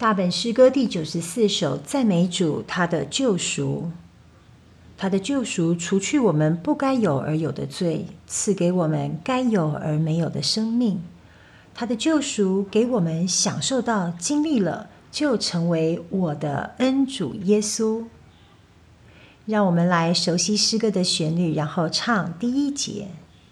大本诗歌第94首，赞美主，他的救赎。他的救赎除去我们不该有而有的罪，赐给我们该有而没有的生命。他的救赎给我们享受到、经历了，就成为我的恩主耶稣。让我们来熟悉诗歌的旋律，然后唱第1节。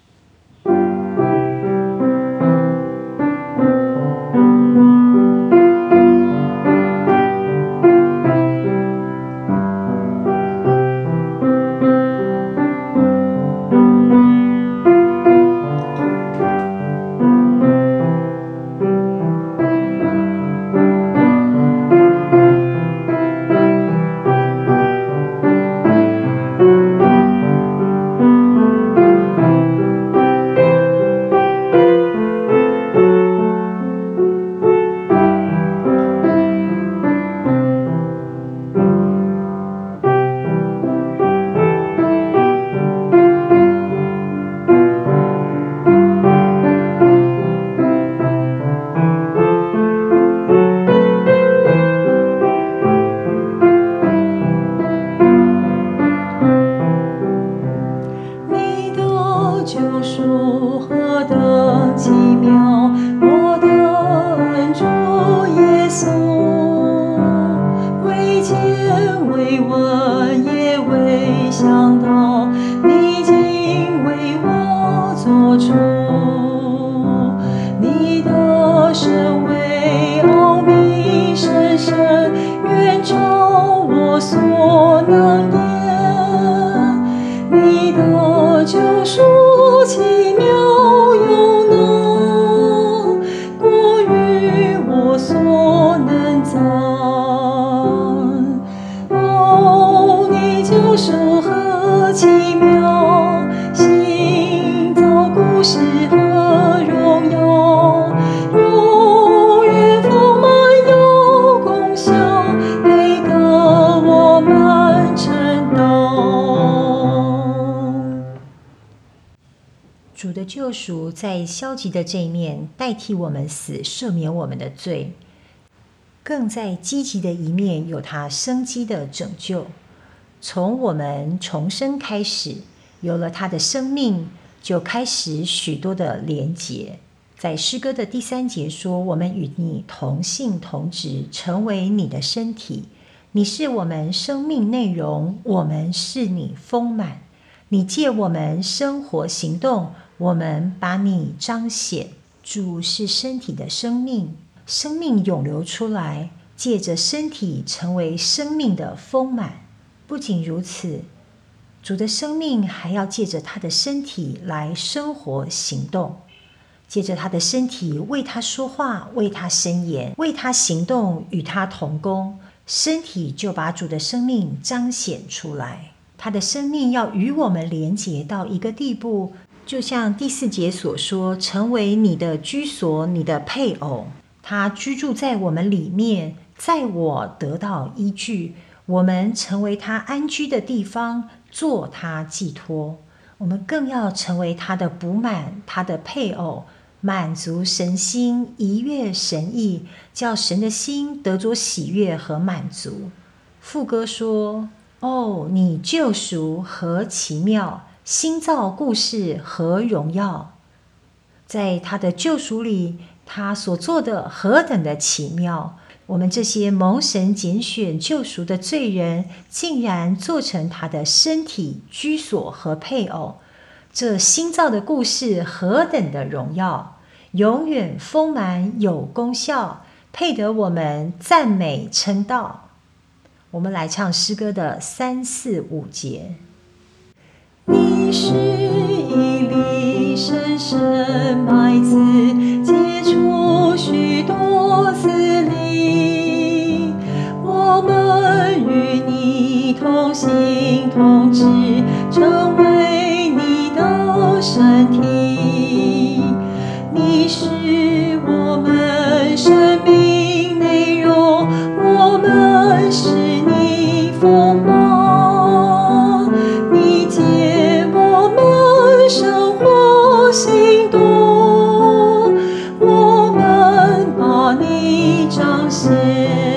主的救赎在消极的这一面代替我们死，赦免我们的罪，更在积极的一面有他生机的拯救。从我们重生开始，有了他的生命，就开始许多的连结。在诗歌的第3节说，我们与你同性同质，成为你的身体。你是我们生命内容，我们是你丰满。你借我们生活行动，我们把你彰显。主是身体的生命，生命涌流出来，借着身体成为生命的丰满。不仅如此，主的生命还要借着他的身体来生活行动，借着他的身体为他说话，为他申言，为他行动，与他同工，身体就把主的生命彰显出来。他的生命要与我们连结到一个地步，就像第4节所说，成为你的居所，你的配偶。他居住在我们里面，在我得到依据，我们成为他安居的地方，做他寄托。我们更要成为他的补满，他的配偶，满足神心，愉悦神意，叫神的心得着喜悦和满足。副歌说，哦，你救赎何奇妙，新造故事何荣耀。在他的救赎里，他所做的何等的奇妙，我们这些蒙神拣选救赎的罪人，竟然做成他的身体、居所和配偶。这新造的故事何等的荣耀，永远丰满有功效，配得我们赞美称道。我们来唱诗歌的3、4、5节。 你是一粒深深麦子，结出许多子粒。我们与你同心同质，成为你的身体。你是我们生命内容，我们是你丰满。你借我们生活行动，我们把你彰显。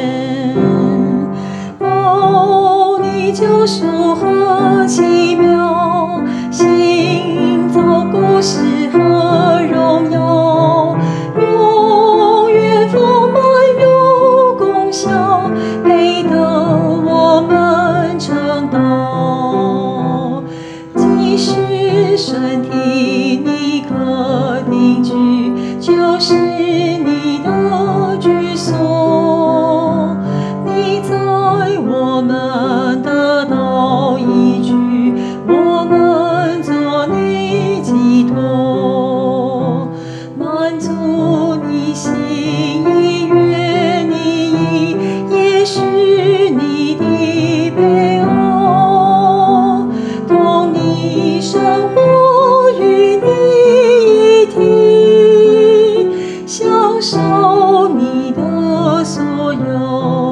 救赎何奇妙，新造故事何荣耀，永远丰满有功效，配得我们称道。即使身体你可定居，就是你的居所。你在我们得到依据，我们做你寄托，满足你心意，悦你意，也是你的配偶，同你生活，与你一体，享受你的所有。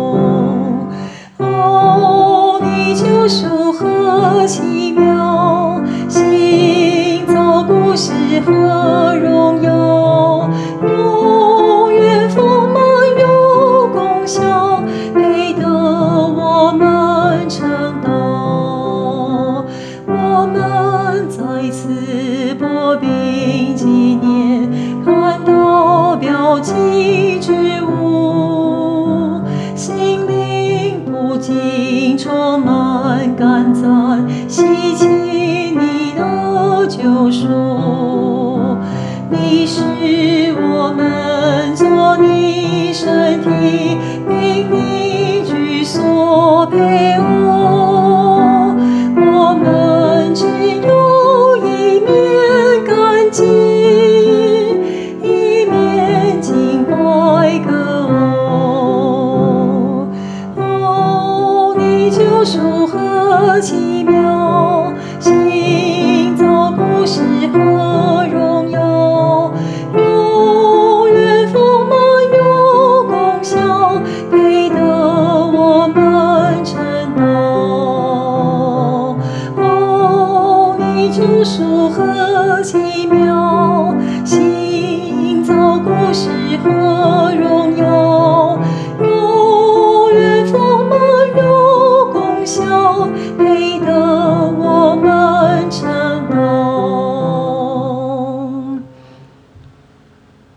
你救赎何奇妙，新造故事何荣耀，永远丰满有功效，配得我们称道。我们在此薄饼纪念，看到标记之物，心灵不禁充满感赞，希奇你的救赎。你是我们做你身体，并你居所配偶，我们只有一面感激，一面敬拜歌哦。你救赎何奇妙，新造故事何荣耀，永远丰满有功效，配得我们称道。你救赎何奇妙。